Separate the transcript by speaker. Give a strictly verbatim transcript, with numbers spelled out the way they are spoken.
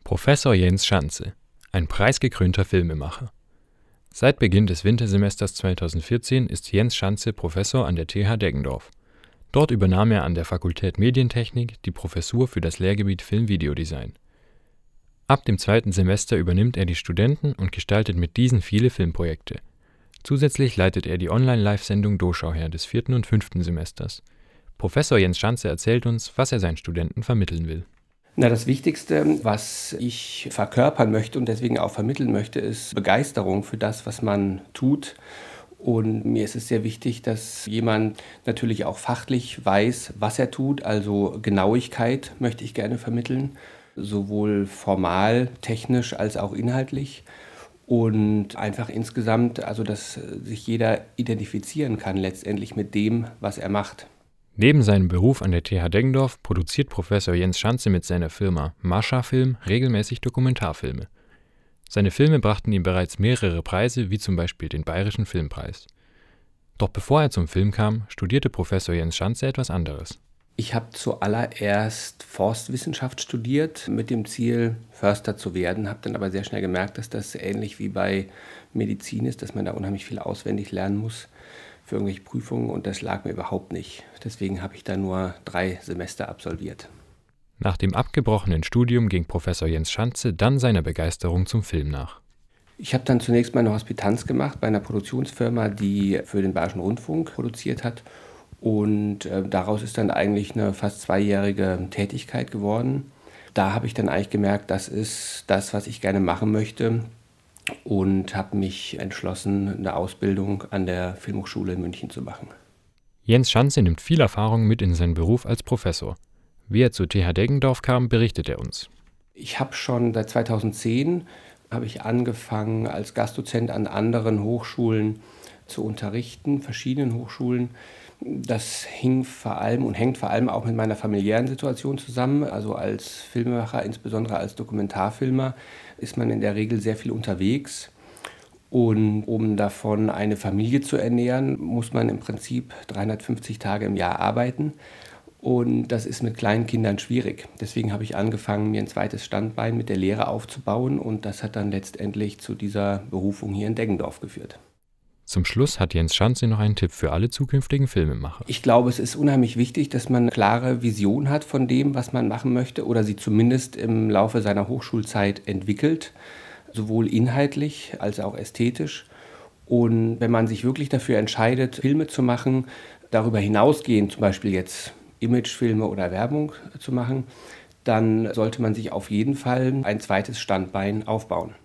Speaker 1: Professor Jens Schanze, ein preisgekrönter Filmemacher. Seit Beginn des Wintersemesters zweitausendvierzehn ist Jens Schanze Professor an der T H Deggendorf. Dort übernahm er an der Fakultät Medientechnik die Professur für das Lehrgebiet Film-Video-Design. Ab dem zweiten Semester übernimmt er die Studenten und gestaltet mit diesen viele Filmprojekte. Zusätzlich leitet er die Online-Live-Sendung Doschauherr des vierten und fünften Semesters. Professor Jens Schanze erzählt uns, was er seinen Studenten vermitteln will.
Speaker 2: Na, das Wichtigste, was ich verkörpern möchte und deswegen auch vermitteln möchte, ist Begeisterung für das, was man tut. Und mir ist es sehr wichtig, dass jemand natürlich auch fachlich weiß, was er tut. Also Genauigkeit möchte ich gerne vermitteln, sowohl formal, technisch als auch inhaltlich. Und einfach insgesamt, also dass sich jeder identifizieren kann letztendlich mit dem, was er macht.
Speaker 1: Neben seinem Beruf an der T H Deggendorf produziert Professor Jens Schanze mit seiner Firma Mascha Film regelmäßig Dokumentarfilme. Seine Filme brachten ihm bereits mehrere Preise, wie zum Beispiel den Bayerischen Filmpreis. Doch bevor er zum Film kam, studierte Professor Jens Schanze etwas anderes.
Speaker 2: Ich habe zuallererst Forstwissenschaft studiert, mit dem Ziel, Förster zu werden, habe dann aber sehr schnell gemerkt, dass das ähnlich wie bei Medizin ist, dass man da unheimlich viel auswendig lernen muss für irgendwelche Prüfungen, und das lag mir überhaupt nicht. Deswegen habe ich da nur drei Semester absolviert.
Speaker 1: Nach dem abgebrochenen Studium ging Professor Jens Schanze dann seiner Begeisterung zum Film nach.
Speaker 2: Ich habe dann zunächst mal eine Hospitanz gemacht bei einer Produktionsfirma, die für den Bayerischen Rundfunk produziert hat. Und äh, daraus ist dann eigentlich eine fast zweijährige Tätigkeit geworden. Da habe ich dann eigentlich gemerkt, das ist das, was ich gerne machen möchte. Und habe mich entschlossen, eine Ausbildung an der Filmhochschule in München zu machen.
Speaker 1: Jens Schanze nimmt viel Erfahrung mit in seinen Beruf als Professor. Wie er zur T H Deggendorf kam, berichtet er uns.
Speaker 2: Ich habe schon seit zweitausendzehn habe ich angefangen, als Gastdozent an anderen Hochschulen zu unterrichten, verschiedenen Hochschulen. Das hing vor allem und hängt vor allem auch mit meiner familiären Situation zusammen. Also als Filmemacher, insbesondere als Dokumentarfilmer, ist man in der Regel sehr viel unterwegs. Und um davon eine Familie zu ernähren, muss man im Prinzip dreihundertfünfzig Tage im Jahr arbeiten. Und das ist mit kleinen Kindern schwierig. Deswegen habe ich angefangen, mir ein zweites Standbein mit der Lehre aufzubauen. Und das hat dann letztendlich zu dieser Berufung hier in Deggendorf geführt.
Speaker 1: Zum Schluss hat Jens Schanze noch einen Tipp für alle zukünftigen Filmemacher.
Speaker 2: Ich glaube, es ist unheimlich wichtig, dass man eine klare Vision hat von dem, was man machen möchte, oder sie zumindest im Laufe seiner Hochschulzeit entwickelt, sowohl inhaltlich als auch ästhetisch. Und wenn man sich wirklich dafür entscheidet, Filme zu machen, darüber hinausgehend zum Beispiel jetzt Imagefilme oder Werbung zu machen, dann sollte man sich auf jeden Fall ein zweites Standbein aufbauen.